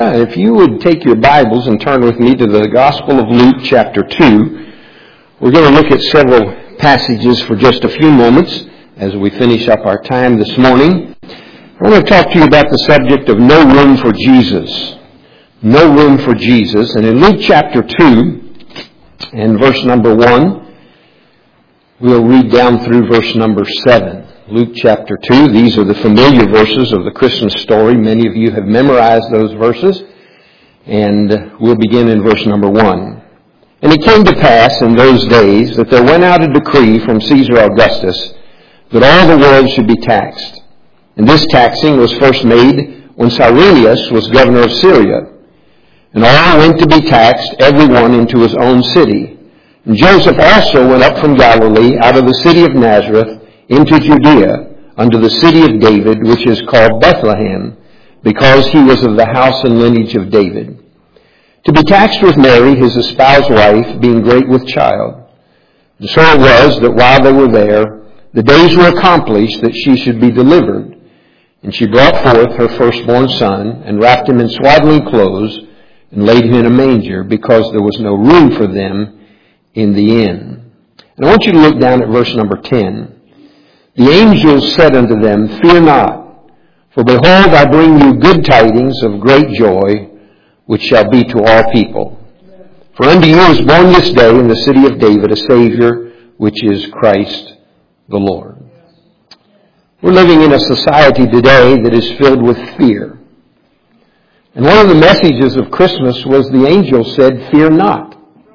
If you would take your Bibles and turn with me to the Gospel of Luke chapter 2, we're going to look at several passages for just a few moments as we finish up our time this morning. I want to talk to you about the subject of no room for Jesus. No room for Jesus. And in Luke chapter 2 and verse number 1, we'll read down through verse number 7. Luke chapter 2, these are the familiar verses of the Christmas story. Many of you have memorized those verses. And we'll begin in verse number 1. And it came to pass in those days that there went out a decree from Caesar Augustus that all the world should be taxed. And this taxing was first made when Cyrenius was governor of Syria. And all went to be taxed, every one into his own city. And Joseph also went up from Galilee out of the city of Nazareth into Judea, unto the city of David, which is called Bethlehem, because he was of the house and lineage of David, to be taxed with Mary, his espoused wife, being great with child. And so it was that while they were there, the days were accomplished that she should be delivered. And she brought forth her firstborn son, and wrapped him in swaddling clothes, and laid him in a manger, because there was no room for them in the inn. And I want you to look down at verse number 10. The angels said unto them, Fear not, for behold, I bring you good tidings of great joy, which shall be to all people. For unto you is born this day in the city of David a Savior, which is Christ the Lord. We're living in a society today that is filled with fear. And one of the messages of Christmas was the angel said, Fear not.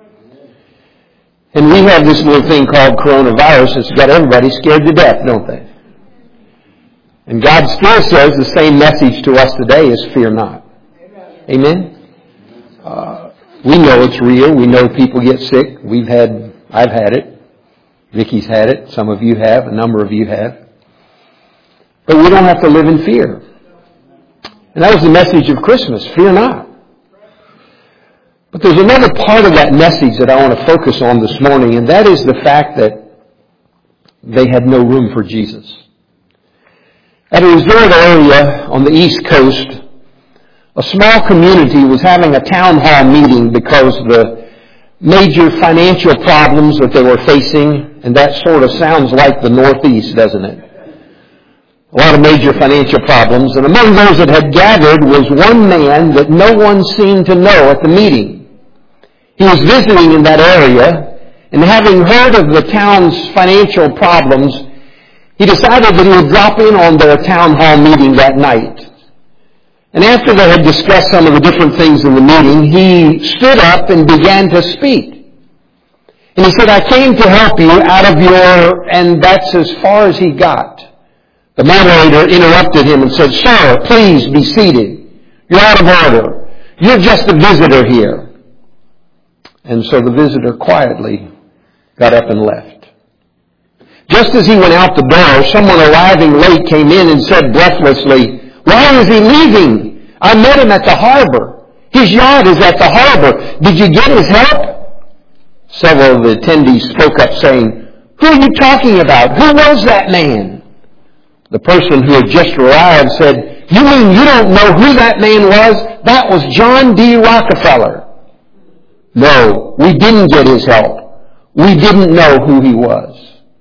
And we have this little thing called coronavirus that's got everybody scared to death, don't they? And God still says the same message to us today is fear not. Amen? We know it's real. We know people get sick. I've had it. Vicky's had it. Some of you have. A number of you have. But we don't have to live in fear. And that was the message of Christmas. Fear not. But there's another part of that message that I want to focus on this morning, and that is the fact that they had no room for Jesus. At a resort area on the East Coast, a small community was having a town hall meeting because of the major financial problems that they were facing, and that sort of sounds like the Northeast, doesn't it? A lot of major financial problems, and among those that had gathered was one man that no one seemed to know at the meeting. He was visiting in that area, and having heard of the town's financial problems, he decided that he would drop in on their town hall meeting that night. And after they had discussed some of the different things in the meeting, he stood up and began to speak. And he said, I came to help you out of your... And that's as far as he got. The moderator interrupted him and said, Sir, please be seated. You're out of order. You're just a visitor here. And so the visitor quietly got up and left. Just as he went out the door, someone arriving late came in and said breathlessly, Why is he leaving? I met him at the harbor. His yacht is at the harbor. Did you get his help? Several of the attendees spoke up saying, Who are you talking about? Who was that man? The person who had just arrived said, You mean you don't know who that man was? That was John D. Rockefeller. No, we didn't get his help. We didn't know who he was.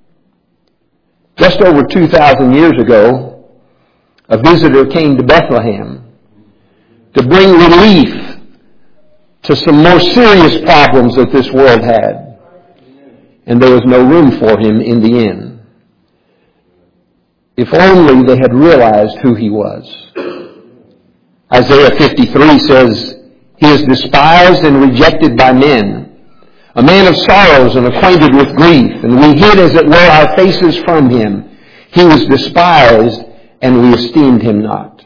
Just over 2,000 years ago, a visitor came to Bethlehem to bring relief to some more serious problems that this world had. And there was no room for him in the inn. If only they had realized who he was. Isaiah 53 says, He is despised and rejected by men, a man of sorrows and acquainted with grief, and we hid as it were our faces from him. He was despised, and we esteemed him not.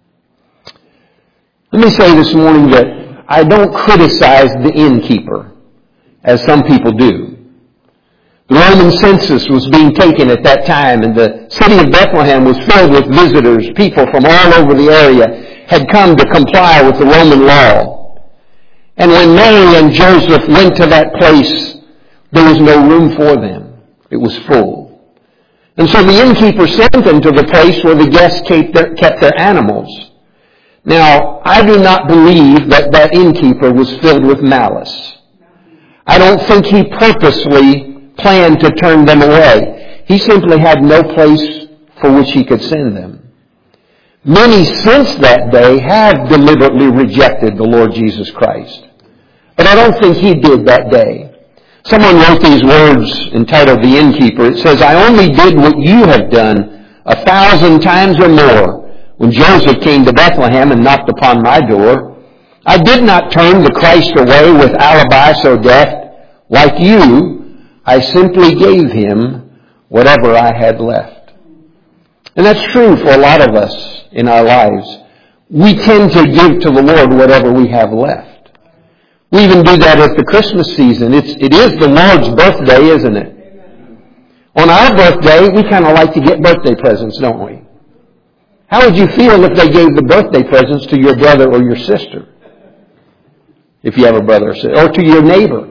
Let me say this morning that I don't criticize the innkeeper, as some people do. The Roman census was being taken at that time, and the city of Bethlehem was filled with visitors. People from all over the area had come to comply with the Roman law. And when Mary and Joseph went to that place, there was no room for them. It was full. And so the innkeeper sent them to the place where the guests kept their animals. Now, I do not believe that that innkeeper was filled with malice. I don't think he purposely planned to turn them away. He simply had no place for which he could send them. Many since that day have deliberately rejected the Lord Jesus Christ. But I don't think he did that day. Someone wrote these words entitled The Innkeeper. It says, I only did what you have done 1,000 times or more when Joseph came to Bethlehem and knocked upon my door. I did not turn the Christ away with alibi so deft. Like you, I simply gave him whatever I had left. And that's true for a lot of us in our lives. We tend to give to the Lord whatever we have left. We even do that at the Christmas season. It is the Lord's birthday, isn't it? On our birthday, we kind of like to get birthday presents, don't we? How would you feel if they gave the birthday presents to your brother or your sister? If you have a brother or sister. Or to your neighbor.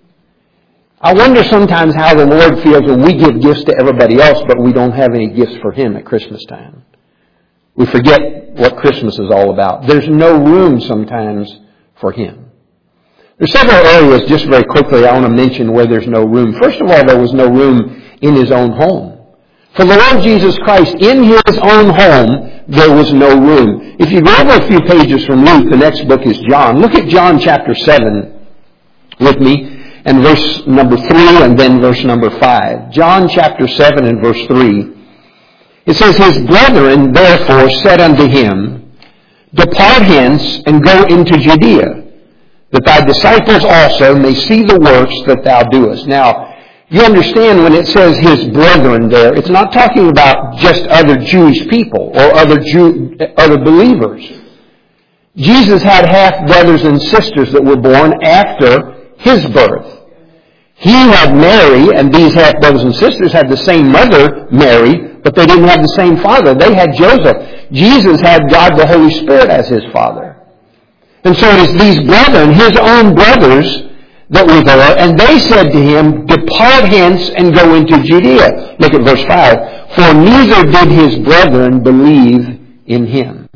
I wonder sometimes how the Lord feels when we give gifts to everybody else, but we don't have any gifts for Him at Christmas time. We forget what Christmas is all about. There's no room sometimes for Him. There's several areas, just very quickly, I want to mention where there's no room. First of all, there was no room in His own home. For the Lord Jesus Christ, in His own home, there was no room. If you go over a few pages from Luke, the next book is John. Look at John chapter 7 with me, and verse number 3, and then verse number 5. John chapter 7 and verse 3. It says, His brethren therefore said unto him, Depart hence, and go into Judea, that thy disciples also may see the works that thou doest. Now, you understand when it says his brethren there, it's not talking about just other Jewish people or other believers. Jesus had half-brothers and sisters that were born after his birth. He had Mary, and these half-brothers and sisters had the same mother, Mary, but they didn't have the same father. They had Joseph. Jesus had God the Holy Spirit as his father. And so it is these brethren, his own brothers, that were there, and they said to him, Depart hence and go into Judea. Look at verse 5. For neither did his brethren believe in him.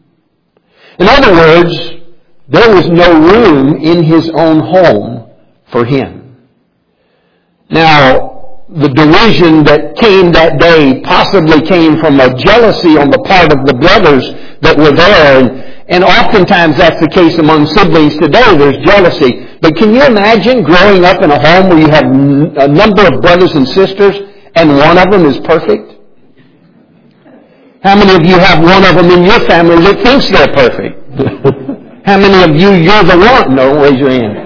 In other words, there was no room in his own home for him. Now, the derision that came that day possibly came from a jealousy on the part of the brothers that were there, and oftentimes that's the case among siblings today. There's jealousy. But can you imagine growing up in a home where you have a number of brothers and sisters and one of them is perfect? How many of you have one of them in your family that thinks they're perfect? How many of you're the one? No, raise your hand.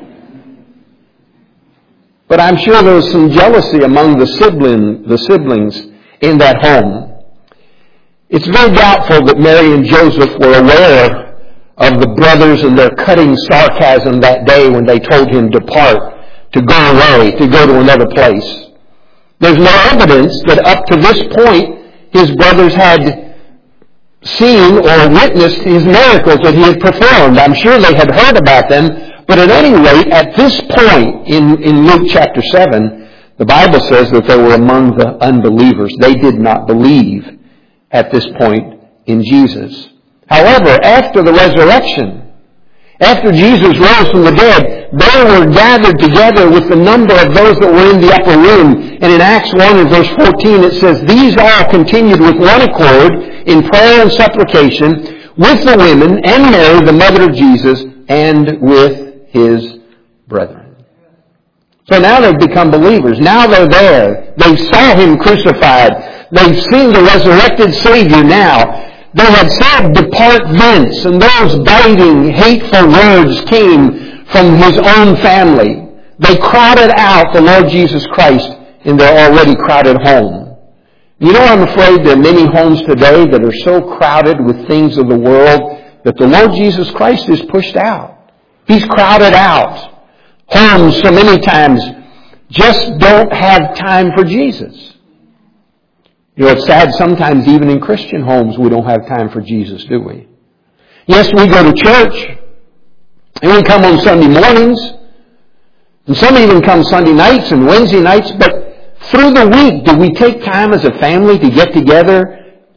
But I'm sure there was some jealousy among the siblings in that home. It's very doubtful that Mary and Joseph were aware of the brothers and their cutting sarcasm that day when they told him depart, to go away, to go to another place. There's no evidence that up to this point his brothers had seen or witnessed his miracles that he had performed. I'm sure they had heard about them, but at any rate, at this point in Luke chapter 7, the Bible says that they were among the unbelievers. They did not believe at this point in Jesus. However, after the resurrection, after Jesus rose from the dead, they were gathered together with the number of those that were in the upper room. And in Acts 1 and verse 14 it says, These all continued with one accord in prayer and supplication with the women and Mary, the mother of Jesus, and with his brethren. So now they've become believers. Now they're there. They saw him crucified. They've seen the resurrected Savior now. They had said, Depart thence, and those biting, hateful words came from his own family. They crowded out the Lord Jesus Christ in their already crowded home. You know, I'm afraid there are many homes today that are so crowded with things of the world that the Lord Jesus Christ is pushed out. He's crowded out. Homes, so many times, just don't have time for Jesus. You know, it's sad sometimes even in Christian homes we don't have time for Jesus, do we? Yes, we go to church, and we come on Sunday mornings, and some even come Sunday nights and Wednesday nights, but through the week, do we take time as a family to get together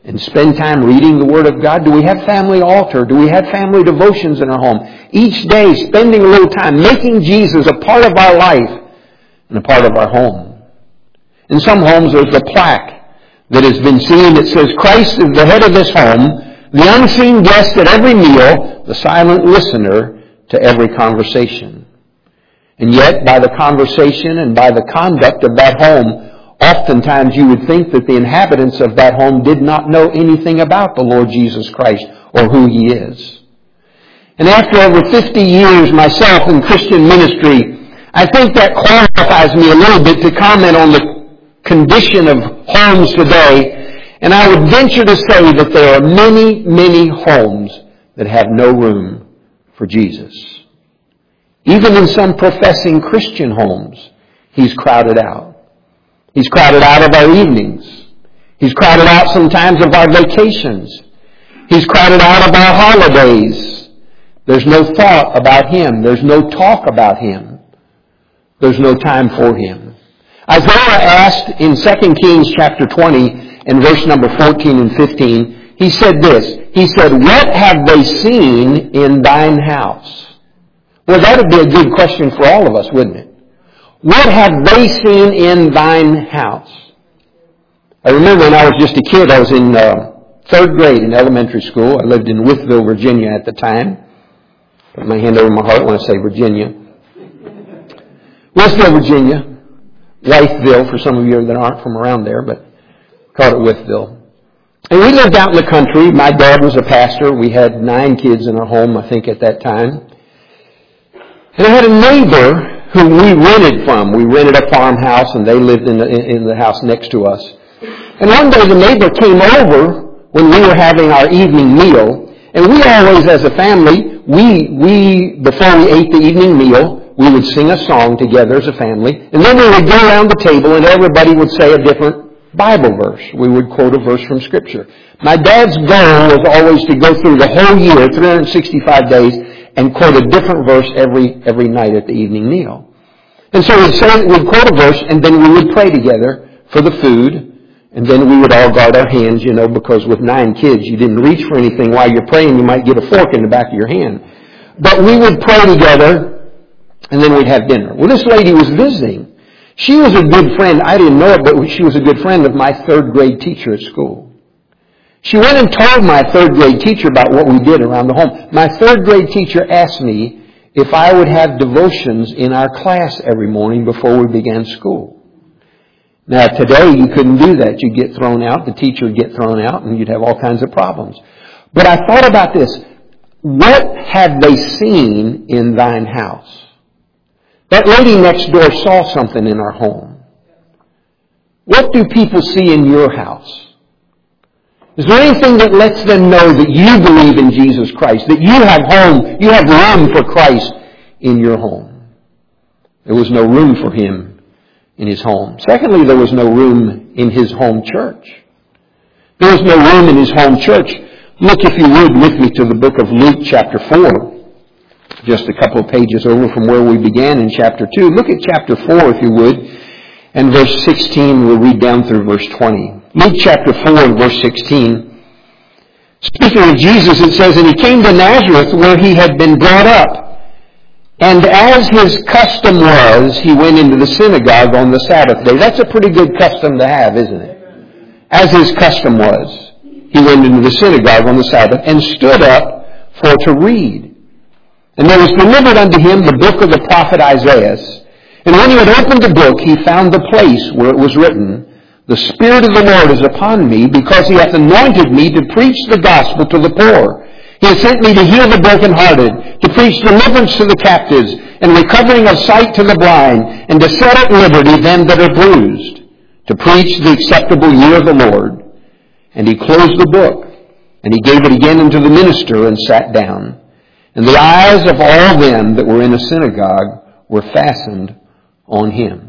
and spend time reading the Word of God? Do we have family altar? Do we have family devotions in our home? Each day, spending a little time, making Jesus a part of our life and a part of our home. In some homes, there's a plaque that has been seen that says, Christ is the head of this home, the unseen guest at every meal, the silent listener to every conversation. And yet, by the conversation and by the conduct of that home, oftentimes you would think that the inhabitants of that home did not know anything about the Lord Jesus Christ or who He is. And after over 50 years myself in Christian ministry, I think that qualifies me a little bit to comment on the condition of homes today. And I would venture to say that there are many, many homes that have no room for Jesus. Even in some professing Christian homes, He's crowded out. He's crowded out of our evenings. He's crowded out sometimes of our vacations. He's crowded out of our holidays. There's no thought about Him. There's no talk about Him. There's no time for Him. Isaiah asked in 2 Kings chapter 20 and verse number 14 and 15, he said this. He said, what have they seen in thine house? Well, that would be a good question for all of us, wouldn't it? What have they seen in thine house? I remember when I was just a kid, I was in third grade in elementary school. I lived in Wytheville, Virginia at the time. Put my hand over my heart when I say Virginia. Wytheville, Virginia. Wytheville, for some of you that aren't from around there, but called it Wytheville. And we lived out in the country. My dad was a pastor. We had 9 kids in our home, I think, at that time. And I had a neighbor whom we rented from. We rented a farmhouse, and they lived in the house next to us. And one day the neighbor came over when we were having our evening meal. And we always, as a family, before we ate the evening meal, we would sing a song together as a family. And then we would go around the table, and everybody would say a different Bible verse. We would quote a verse from Scripture. My dad's goal was always to go through the whole year, 365 days, and quote a different verse every night at the evening meal. And so we'd quote a verse, and then we would pray together for the food, and then we would all guard our hands, because with 9 kids, you didn't reach for anything while you're praying. You might get a fork in the back of your hand. But we would pray together, and then we'd have dinner. Well, this lady was visiting. She was a good friend. I didn't know it, but she was a good friend of my 3rd grade teacher at school. She went and told my 3rd grade teacher about what we did around the home. My 3rd grade teacher asked me if I would have devotions in our class every morning before we began school. Now, today you couldn't do that. You'd get thrown out, the teacher would get thrown out, and you'd have all kinds of problems. But I thought about this. What have they seen in thine house? That lady next door saw something in our home. What do people see in your house? Is there anything that lets them know that you believe in Jesus Christ, that you have home, you have room for Christ in your home? There was no room for Him in His home. Secondly, there was no room in His home church. There was no room in His home church. Look, if you would, with me to the book of Luke chapter 4. Just a couple of pages over from where we began in chapter 2. Look at chapter 4, if you would. And verse 16, we'll read down through verse 20. Luke chapter 4 and verse 16. Speaking of Jesus, it says, and He came to Nazareth where He had been brought up. And as His custom was, He went into the synagogue on the Sabbath day. That's a pretty good custom to have, isn't it? As His custom was, He went into the synagogue on the Sabbath and stood up for to read. And there was delivered unto Him the book of the prophet Isaiah. And when He had opened the book, He found the place where it was written, the Spirit of the Lord is upon me, because He hath anointed me to preach the gospel to the poor. He has sent me to heal the brokenhearted, to preach deliverance to the captives, and recovering of sight to the blind, and to set at liberty them that are bruised, to preach the acceptable year of the Lord. And He closed the book, and He gave it again unto the minister, and sat down. And the eyes of all them that were in the synagogue were fastened on Him.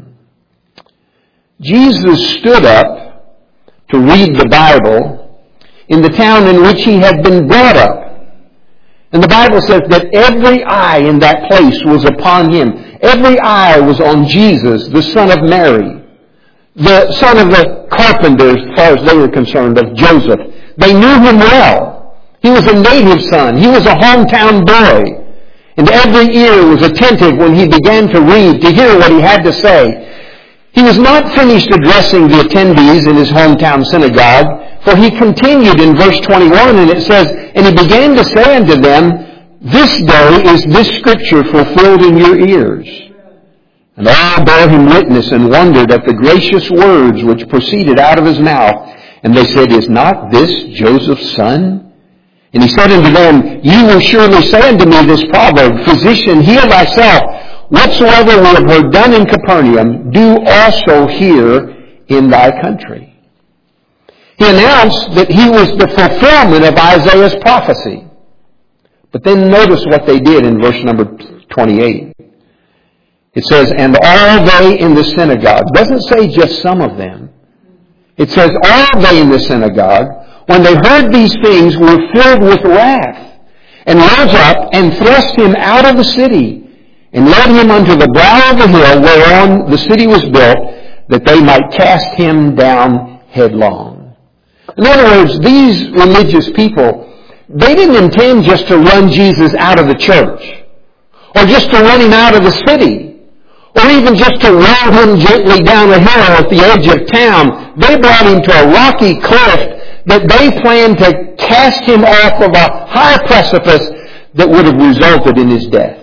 Jesus stood up to read the Bible in the town in which He had been brought up. And the Bible says that every eye in that place was upon Him. Every eye was on Jesus, the son of Mary, the son of the carpenter, as far as they were concerned, of Joseph, They knew him well. He was a native son. He was a hometown boy. And every ear was attentive when he began to read, to hear what he had to say. He was not finished addressing the attendees in his hometown synagogue, for he continued in verse 21, and it says, "And he began to say unto them, This day is this scripture fulfilled in your ears. And all bare him witness and wondered at the gracious words which proceeded out of his mouth. And they said, Is not this Joseph's son? And he said unto them, Ye will surely say unto me this proverb, Physician, heal thyself. Whatsoever we have heard done in Capernaum, do also here in thy country. He announced that he was the fulfillment of Isaiah's prophecy. But then notice what they did in verse number 28. It says, And all they in the synagogue. It doesn't say just some of them. It says, all they in the synagogue, when they heard these things, were filled with wrath, and rose up and thrust him out of the city, and led him unto the brow of the hill whereon the city was built, that they might cast him down headlong. In other words, these religious people, they didn't intend just to run Jesus out of the church, or just to run him out of the city, or even just to roll him gently down a hill at the edge of town. They brought him to a rocky cliff that they planned to cast him off of a high precipice that would have resulted in his death.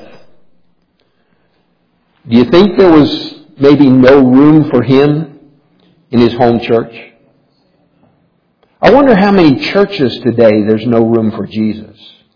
Do you think there was maybe no room for him in his home church? I wonder how many churches today there's no room for Jesus.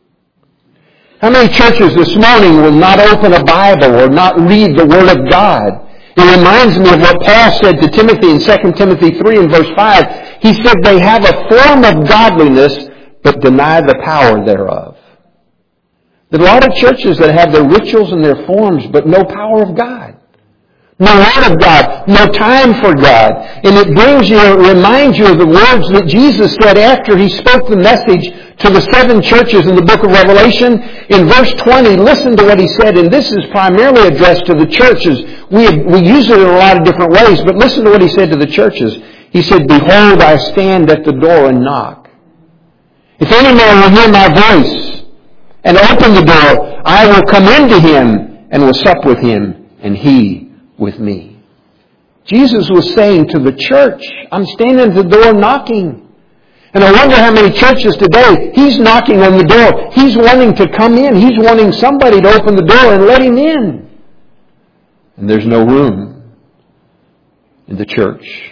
How many churches this morning will not open a Bible or not read the Word of God? It reminds me of what Paul said to Timothy in 2 Timothy 3 and verse 5. He said they have a form of godliness but deny the power thereof. There are a lot of churches that have their rituals and their forms but no power of God. No Word of God, no time for God. And it reminds you of the words that Jesus said after He spoke the message to the 7 churches in the book of Revelation. In verse 20, listen to what He said, and this is primarily addressed to the churches. We use it in a lot of different ways, but listen to what He said to the churches. He said, Behold, I stand at the door and knock. If any man will hear my voice and open the door, I will come into him and will sup with him, and he with me. Jesus was saying to the church, I'm standing at the door knocking. And I wonder how many churches today, He's knocking on the door. He's wanting to come in. He's wanting somebody to open the door and let Him in. And there's no room in the church.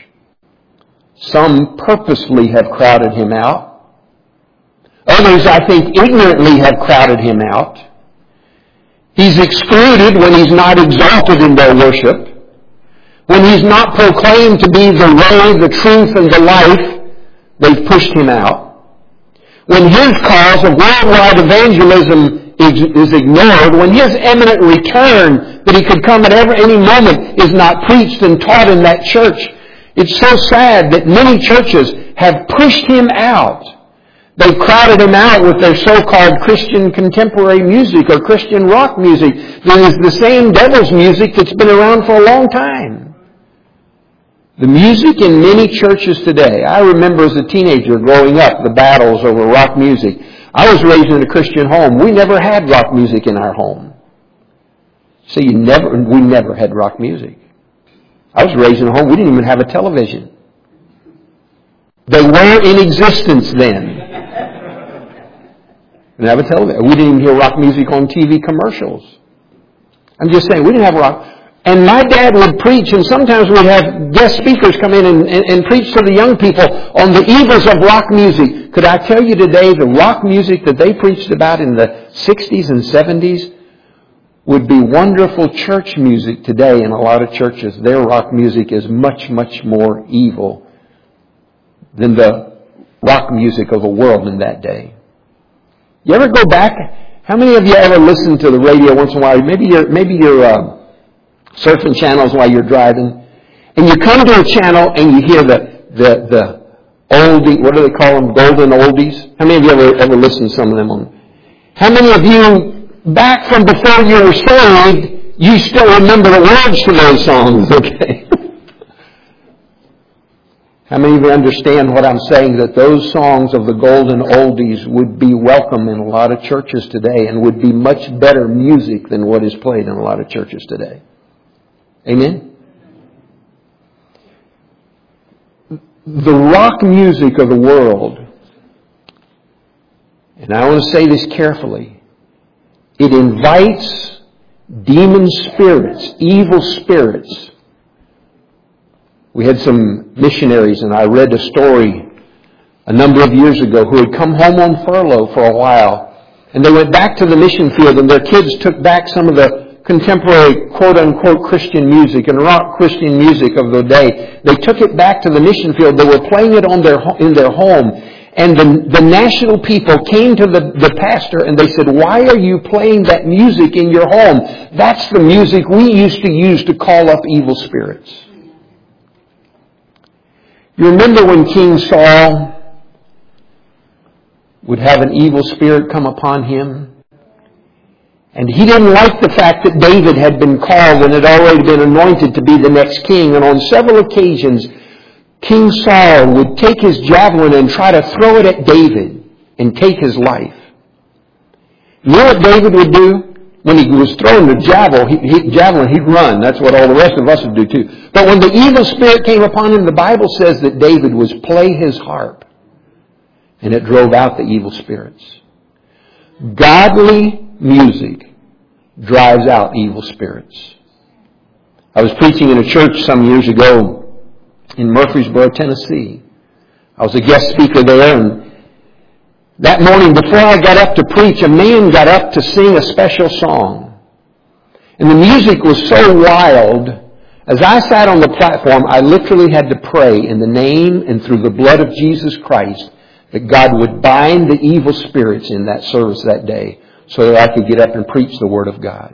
Some purposely have crowded Him out. Others, I think, ignorantly have crowded Him out. He's excluded when He's not exalted in their worship. When He's not proclaimed to be the way, the truth, and the life, they've pushed Him out. When His cause of worldwide evangelism is ignored, when His imminent return, that He could come at any moment, is not preached and taught in that church, it's so sad that many churches have pushed Him out. They've crowded Him out with their so-called Christian contemporary music or Christian rock music. That is the same devil's music that's been around for a long time. The music in many churches today, I remember as a teenager growing up, the battles over rock music. I was raised in a Christian home. We never had rock music in our home. So we never had rock music. I was raised in a home, we didn't even have a television. They were in existence then. We didn't have a television. We didn't even hear rock music on TV commercials. I'm just saying, we didn't have rock. And my dad would preach, and sometimes we'd have guest speakers come in and preach to the young people on the evils of rock music. Could I tell you today, the rock music that they preached about in the 60s and 70s would be wonderful church music today in a lot of churches. Their rock music is much, much more evil than the rock music of the world in that day. You ever go back? How many of you ever listen to the radio once in a while? Maybe you're surfing channels while you're driving, and you come to a channel and you hear the oldie, what do they call them? Golden oldies. How many of you ever listened to some of them on? How many of you back from before you were saved, you still remember the words to those songs? Okay. How many of you understand what I'm saying, that those songs of the golden oldies would be welcome in a lot of churches today and would be much better music than what is played in a lot of churches today? Amen? The rock music of the world, and I want to say this carefully, it invites demon spirits, evil spirits. We had some missionaries, and I read a story a number of years ago who had come home on furlough for a while. And they went back to the mission field, and their kids took back some of the contemporary quote-unquote Christian music and rock Christian music of the day. They took it back to the mission field. They were playing it in their home. And the national people came to the pastor and they said, "Why are you playing that music in your home? That's the music we used to use to call up evil spirits." You remember when King Saul would have an evil spirit come upon him? And he didn't like the fact that David had been called and had already been anointed to be the next king. And on several occasions, King Saul would take his javelin and try to throw it at David and take his life. You know what David would do? When he was throwing the javelin, he'd run. That's what all the rest of us would do too. But when the evil spirit came upon him, the Bible says that David was play his harp. And it drove out the evil spirits. Godly music drives out evil spirits. I was preaching in a church some years ago in Murfreesboro, Tennessee. I was a guest speaker there, and that morning before I got up to preach, a man got up to sing a special song. And the music was so wild, as I sat on the platform, I literally had to pray in the name and through the blood of Jesus Christ that God would bind the evil spirits in that service that day so that I could get up and preach the Word of God.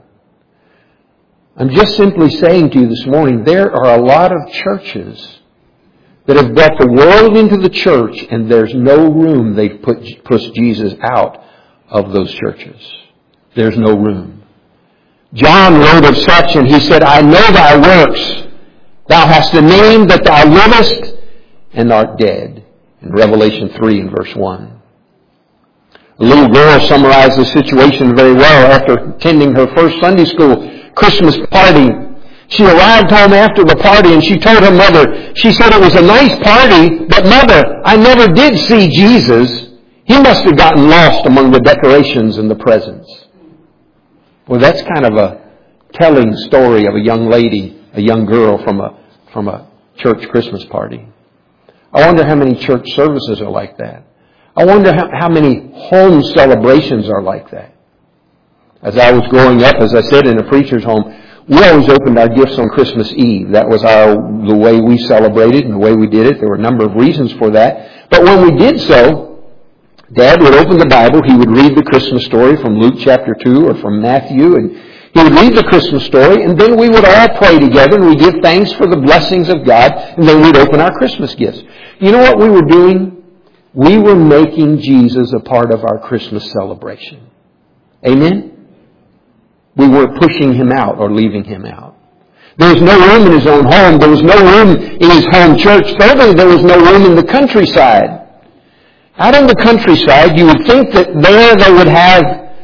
I'm just simply saying to you this morning, there are a lot of churches that have brought the world into the church, and there's no room. They've pushed Jesus out of those churches. There's no room. John wrote of such, and he said, "I know thy works. Thou hast a name that thou livest and art dead." In Revelation 3 and verse 1. A little girl summarized the situation very well after attending her first Sunday school Christmas party. She arrived home after the party and she told her mother, she said, "It was a nice party, but Mother, I never did see Jesus. He must have gotten lost among the decorations and the presents." Well, that's kind of a telling story of a young lady, a young girl from a church Christmas party. I wonder how many church services are like that. I wonder how many home celebrations are like that. As I was growing up, as I said, in a preacher's home, we always opened our gifts on Christmas Eve. That was the way we celebrated and the way we did it. There were a number of reasons for that. But when we did so, Dad would open the Bible. He would read the Christmas story from Luke chapter 2 or from Matthew. And he would read the Christmas story. And then we would all pray together and we'd give thanks for the blessings of God. And then we'd open our Christmas gifts. You know what we were doing? We were making Jesus a part of our Christmas celebration. Amen? We weren't pushing Him out or leaving Him out. There was no room in His own home. There was no room in His home church. Thirdly, there was no room in the countryside. Out in the countryside, you would think that there they would have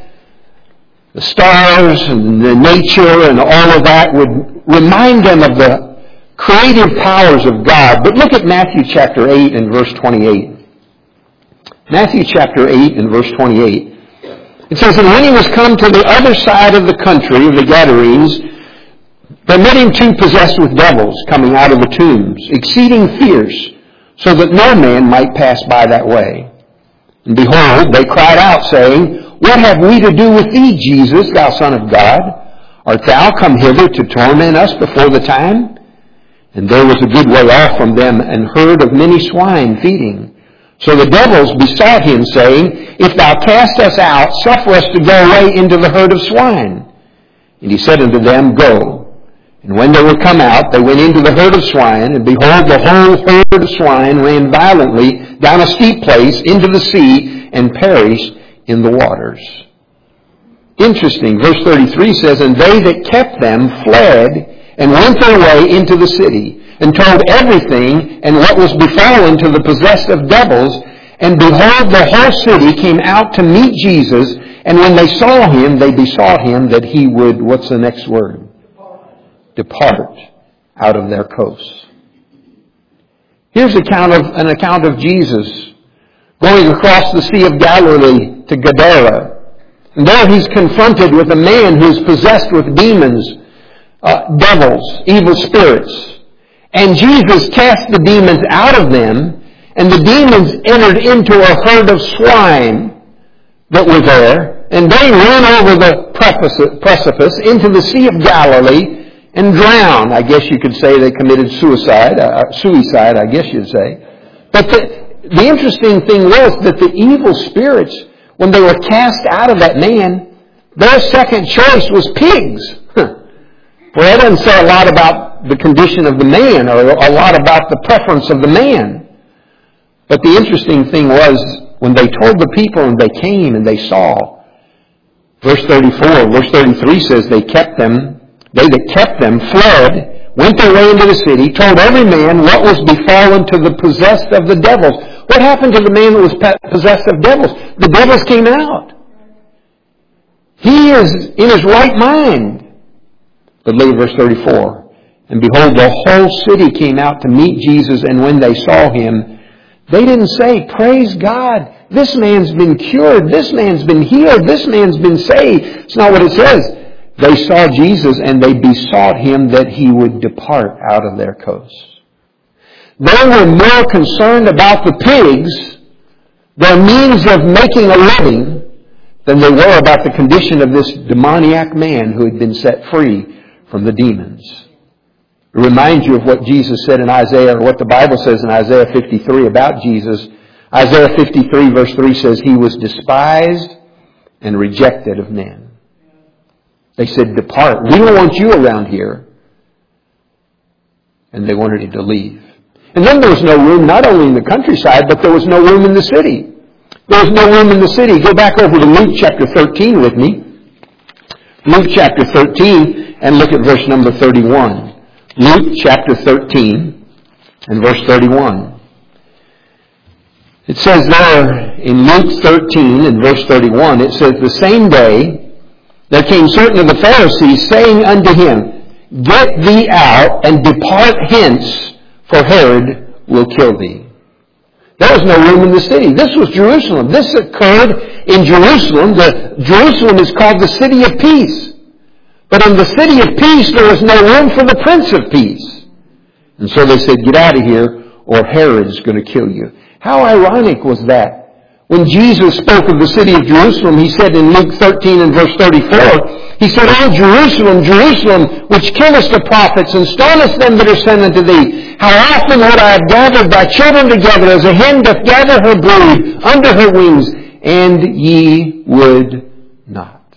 the stars and the nature and all of that would remind them of the creative powers of God. But look at Matthew chapter 8 and verse 28. Matthew chapter 8 and verse 28. It says, "And when he was come to the other side of the country of the Gadarenes, there met him two possessed with devils coming out of the tombs, exceeding fierce, so that no man might pass by that way. And behold, they cried out, saying, What have we to do with thee, Jesus, thou Son of God? Art thou come hither to torment us before the time? And there was a good way off from them an herd of many swine feeding. So the devils besought him, saying, If thou cast us out, suffer us to go away into the herd of swine. And he said unto them, Go. And when they were come out, they went into the herd of swine, and behold, the whole herd of swine ran violently down a steep place into the sea, and perished in the waters. Interesting. Verse 33 says, And they that kept them fled, and went their way into the city. and told everything and what was befallen to the possessed of devils. And behold, the whole city came out to meet Jesus, and when they saw him, they besought him that he would, what's the next word? Depart out of their coasts. Here's an account of Jesus going across the Sea of Galilee to Gadara. And there he's confronted with a man who's possessed with demons, devils, evil spirits. And Jesus cast the demons out of them, and the demons entered into a herd of swine that were there, and they ran over the precipice into the Sea of Galilee and drowned. I guess you could say they committed suicide, I guess you'd say. But the interesting thing was that the evil spirits, when they were cast out of that man, their second choice was pigs. Well, that doesn't say a lot about the condition of the man or a lot about the preference of the man. But the interesting thing was, when they told the people and they came and they saw, verse 33 says they that kept them fled, went their way into the city, told every man what was befallen to the possessed of the devils. What happened to the man that was possessed of devils? The devils came out. He is in his right mind. But look at verse 34. And behold, the whole city came out to meet Jesus, and when they saw him, they didn't say, praise God, this man's been cured, this man's been healed, this man's been saved. It's not what it says. They saw Jesus and they besought him that he would depart out of their coasts. They were more concerned about the pigs, their means of making a living, than they were about the condition of this demoniac man who had been set free from the demons. It reminds you of what Jesus said in Isaiah, or what the Bible says in Isaiah 53 about Jesus. Isaiah 53 verse 3 says, he was despised and rejected of men. They said, depart. We don't want you around here. And they wanted him to leave. And then there was no room, not only in the countryside, but there was no room in the city. There was no room in the city. Go back over to Luke chapter 13 with me. Luke chapter 13 and look at verse number 31. Luke chapter 13 and verse 31. It says there in Luke 13 and verse 31, it says, the same day there came certain of the Pharisees, saying unto him, get thee out and depart hence, for Herod will kill thee. There was no room in the city. This was Jerusalem. This occurred in Jerusalem. Jerusalem is called the city of peace. But in the city of peace, there was no room for the Prince of Peace. And so they said, get out of here, or Herod's going to kill you. How ironic was that? When Jesus spoke of the city of Jerusalem, he said in Luke 13 and verse 34, he said, O Jerusalem, Jerusalem, which killest the prophets and stonest them that are sent unto thee, how often would I have gathered thy children together as a hen doth gather her brood under her wings, and ye would not.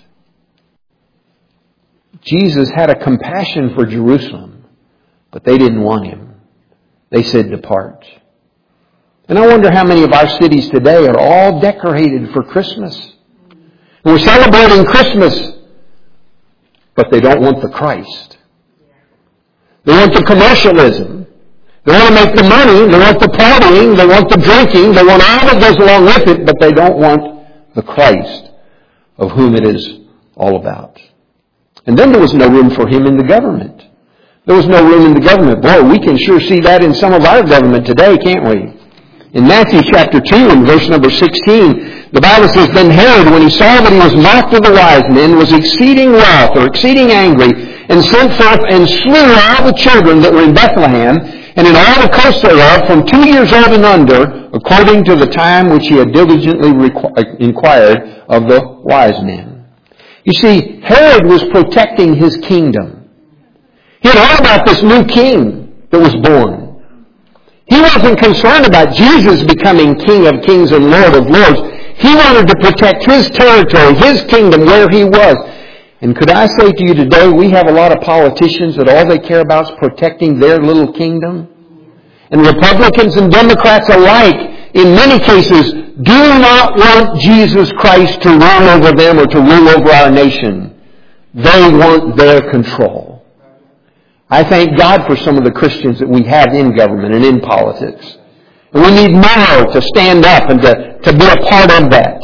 Jesus had a compassion for Jerusalem, but they didn't want him. They said, depart. And I wonder how many of our cities today are all decorated for Christmas. And we're celebrating Christmas, but they don't want the Christ. They want the commercialism. They want to make the money. They want the partying. They want the drinking. They want all that goes along with it, but they don't want the Christ of whom it is all about. And then there was no room for him in the government. There was no room in the government. Boy, we can sure see that in some of our government today, can't we? In Matthew chapter 2 and verse number 16, the Bible says, then Herod, when he saw that he was mocked of the wise men, was exceeding wroth, or exceeding angry, and sent forth and slew all the children that were in Bethlehem, and in all the coasts thereof, from 2 years old and under, according to the time which he had diligently inquired of the wise men. You see, Herod was protecting his kingdom. He had heard about this new king that was born. He wasn't concerned about Jesus becoming King of Kings and Lord of Lords. He wanted to protect his territory, his kingdom, where he was. And could I say to you today, we have a lot of politicians that all they care about is protecting their little kingdom. And Republicans and Democrats alike, in many cases, do not want Jesus Christ to rule over them or to rule over our nation. They want their control. I thank God for some of the Christians that we have in government and in politics. And we need more to stand up and to be a part of that.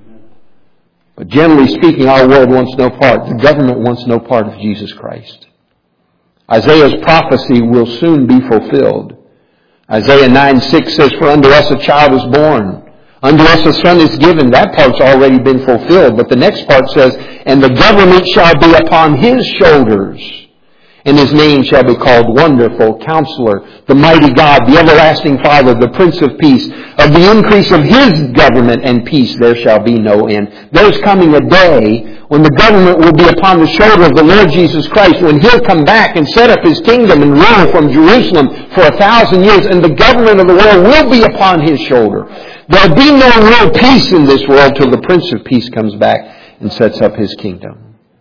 But generally speaking, our world wants no part. The government wants no part of Jesus Christ. Isaiah's prophecy will soon be fulfilled. Isaiah 9:6 says, "For unto us a child is born. Unto us a son is given." That part's already been fulfilled. But the next part says, "And the government shall be upon his shoulders. And his name shall be called Wonderful, Counselor, the Mighty God, the Everlasting Father, the Prince of Peace. Of the increase of his government and peace there shall be no end." There's coming a day when the government will be upon the shoulder of the Lord Jesus Christ, when he'll come back and set up his kingdom and rule from Jerusalem for 1,000 years, and the government of the world will be upon his shoulder. There'll be no real peace in this world till the Prince of Peace comes back and sets up his kingdom.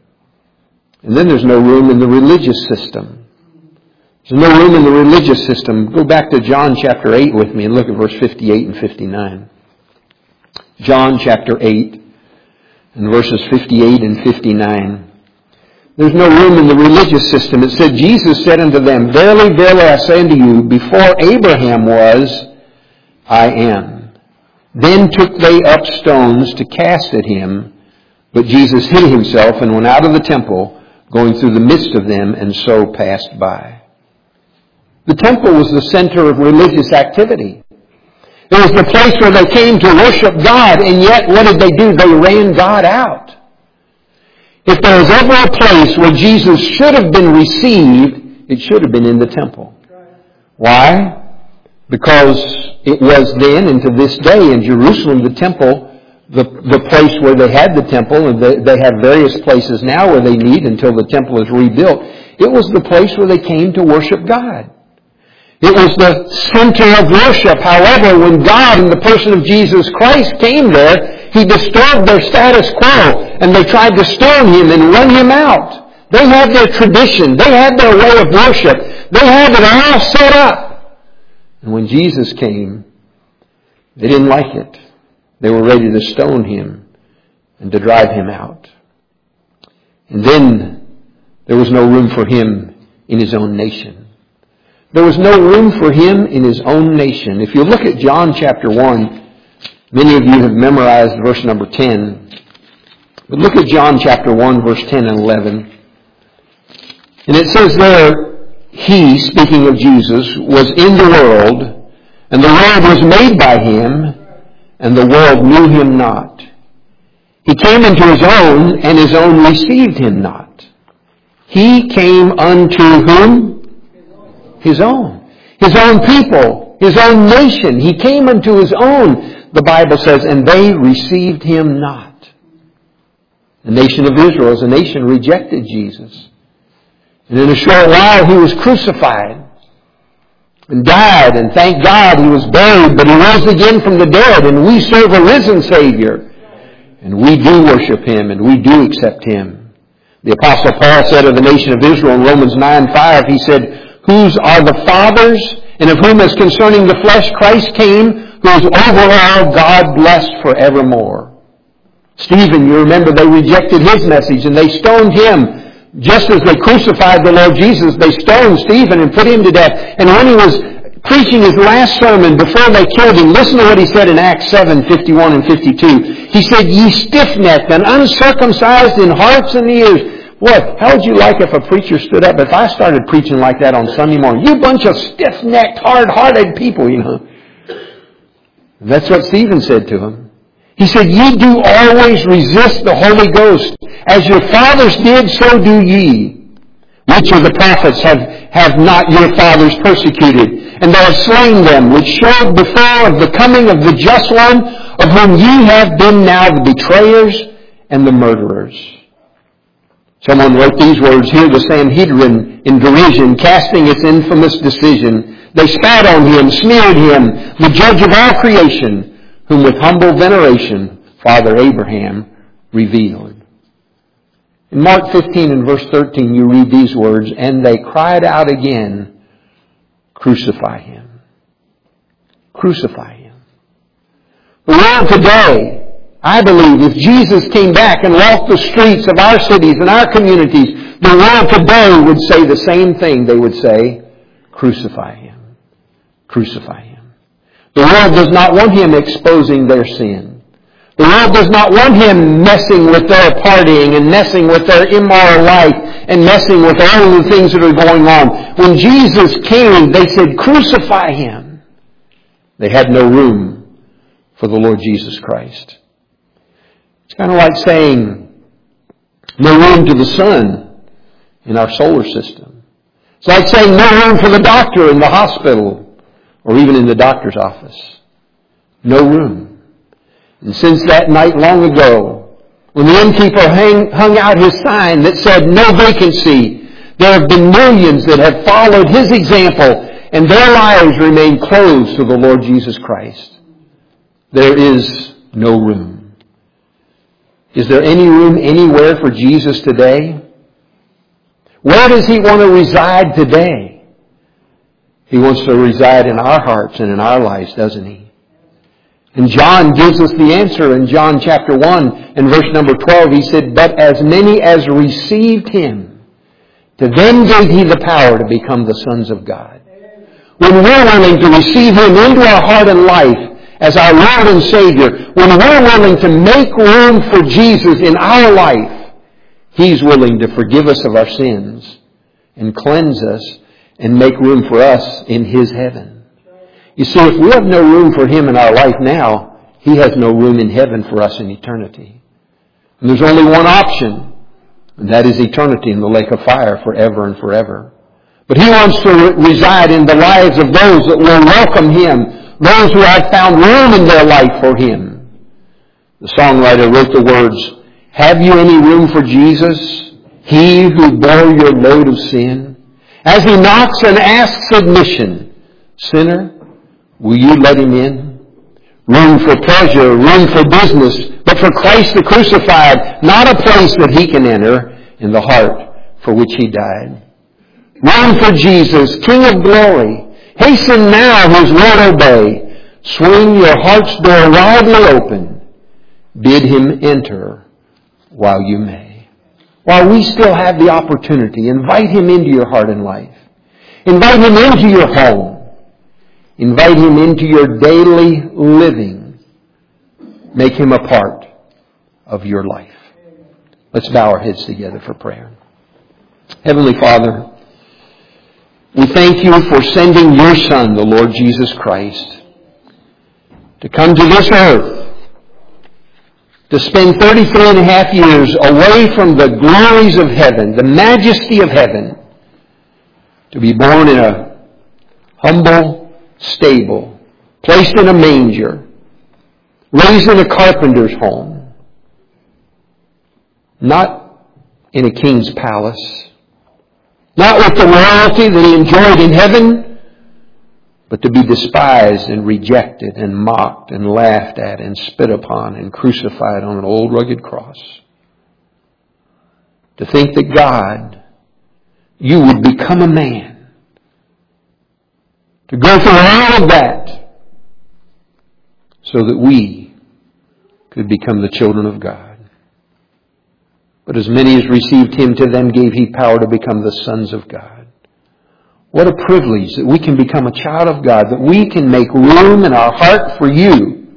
And then there's no room in the religious system. There's no room in the religious system. Go back to John chapter 8 with me and look at verse 58 and 59. John chapter 8 and verses 58 and 59. There's no room in the religious system. It said, "Jesus said unto them, Verily, verily, I say unto you, before Abraham was, I am. Then took they up stones to cast at him, but Jesus hid himself and went out of the temple, going through the midst of them, and so passed by." The temple was the center of religious activity. It was the place where they came to worship God, and yet what did they do? They ran God out. If there was ever a place where Jesus should have been received, it should have been in the temple. Why? Because it was then, and to this day in Jerusalem, the temple, the place where they had the temple, and they have various places now where they meet until the temple is rebuilt. It was the place where they came to worship God. It was the center of worship. However, when God in the person of Jesus Christ came there, he disturbed their status quo, and they tried to stone him and run him out. They had their tradition. They had their way of worship. They had it all set up. And when Jesus came, they didn't like it. They were ready to stone him and to drive him out. And then there was no room for him in his own nation. There was no room for him in his own nation. If you look at John chapter 1, many of you have memorized verse number 10. But look at John chapter 1, verse 10 and 11. And it says there, "He," speaking of Jesus, "was in the world, and the world was made by him, and the world knew him not. He came into his own, and his own received him not. He came unto whom? His own. His own people. His own nation. He came unto his own, the Bible says, and they received him not." The nation of Israel as a nation rejected Jesus. And in a short while he was crucified and died, and thank God he was buried, but he rose again from the dead, and we serve a risen Savior. And we do worship him, and we do accept him. The Apostle Paul said of the nation of Israel in Romans 9:5, he said, "Whose are the fathers, and of whom as concerning the flesh Christ came, who is over all, God blessed forevermore." Stephen, you remember, they rejected his message, and they stoned him. Just as they crucified the Lord Jesus, they stoned Stephen and put him to death. And when he was preaching his last sermon before they killed him, listen to what he said in Acts 7:51 and 52. He said, "Ye stiff-necked and uncircumcised in hearts and ears." Boy, how would you like if a preacher stood up? If I started preaching like that on Sunday morning, "You bunch of stiff-necked, hard-hearted people," you know. That's what Stephen said to him. He said, "Ye do always resist the Holy Ghost. As your fathers did, so do ye. Which of the prophets have not your fathers persecuted? And they have slain them, which showed before of the coming of the just one, of whom ye have been now the betrayers and the murderers." Someone wrote these words, "Hear the Sanhedrin in derision, casting its infamous decision. They spat on him, smeared him, the judge of all creation, whom with humble veneration Father Abraham revealed." In Mark 15 and verse 13 you read these words, "And they cried out again, Crucify him. Crucify him." The world today I believe if Jesus came back and walked the streets of our cities and our communities, the world today would say the same thing. They would say, crucify Him. Crucify Him. The world does not want Him exposing their sin. The world does not want Him messing with their partying and messing with their immoral life and messing with all the things that are going on. When Jesus came, they said, crucify Him. They had no room for the Lord Jesus Christ. It's kind of like saying, no room to the sun in our solar system. It's like saying no room for the doctor in the hospital or even in the doctor's office. No room. And since that night long ago, when the innkeeper hung out his sign that said no vacancy, there have been millions that have followed his example and their lives remain closed to the Lord Jesus Christ. There is no room. Is there any room anywhere for Jesus today? Where does He want to reside today? He wants to reside in our hearts and in our lives, doesn't He? And John gives us the answer in John chapter 1 and verse number 12. He said, but as many as received Him, to them gave He the power to become the sons of God. When we're willing to receive Him into our heart and life, as our Lord and Savior, when we're willing to make room for Jesus in our life, He's willing to forgive us of our sins and cleanse us and make room for us in His heaven. You see, if we have no room for Him in our life now, He has no room in heaven for us in eternity. And there's only one option, and that is eternity in the lake of fire forever and forever. But He wants to reside in the lives of those that will welcome Him, those who have found room in their life for Him. The songwriter wrote the words, have you any room for Jesus, He who bore your load of sin? As He knocks and asks admission, sinner, will you let Him in? Room for pleasure, room for business, but for Christ the crucified, not a place that He can enter in the heart for which He died. Room for Jesus, King of glory. Hasten now, His word obey. Swing your heart's door widely open. Bid Him enter while you may. While we still have the opportunity, invite Him into your heart and life. Invite Him into your home. Invite Him into your daily living. Make Him a part of your life. Let's bow our heads together for prayer. Heavenly Father, we thank You for sending Your Son, the Lord Jesus Christ, to come to this earth, to spend 33 and a half years away from the glories of heaven, the majesty of heaven, to be born in a humble stable, placed in a manger, raised in a carpenter's home, not in a king's palace, not with the royalty that He enjoyed in heaven, but to be despised and rejected and mocked and laughed at and spit upon and crucified on an old rugged cross. To think that God, You would become a man, to go through all of that so that we could become the children of God. But as many as received Him, to them gave He power to become the sons of God. What a privilege that we can become a child of God, that we can make room in our heart for You.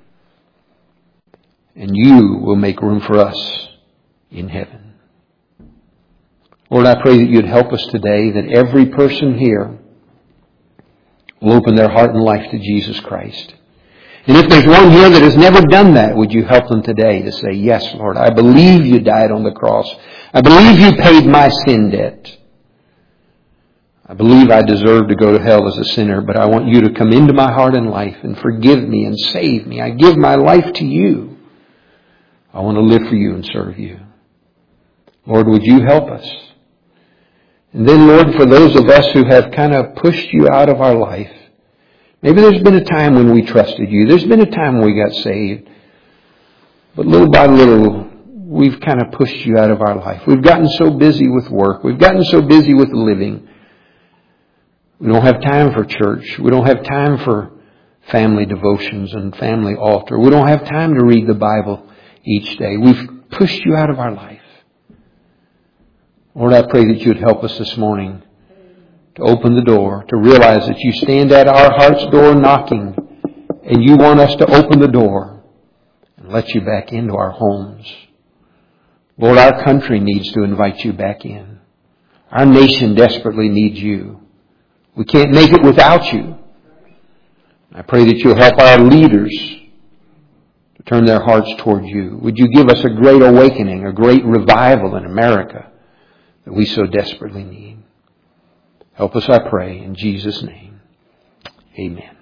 And You will make room for us in heaven. Lord, I pray that You'd help us today, that every person here will open their heart and life to Jesus Christ. And if there's one here that has never done that, would You help them today to say, yes, Lord, I believe You died on the cross. I believe You paid my sin debt. I believe I deserve to go to hell as a sinner, but I want You to come into my heart and life and forgive me and save me. I give my life to You. I want to live for You and serve You. Lord, would You help us? And then, Lord, for those of us who have kind of pushed You out of our life, maybe there's been a time when we trusted You. There's been a time when we got saved. But little by little, we've kind of pushed You out of our life. We've gotten so busy with work. We've gotten so busy with living. We don't have time for church. We don't have time for family devotions and family altar. We don't have time to read the Bible each day. We've pushed you out of our life. Lord, I pray that you would help us this morning to open the door, to realize that you stand at our heart's door knocking, and you want us to open the door and let you back into our homes. Lord, our country needs to invite you back in. Our nation desperately needs you. We can't make it without you. I pray that you'll help our leaders to turn their hearts toward you. Would you give us a great awakening, a great revival in America that we so desperately need. Help us, I pray, in Jesus' name. Amen.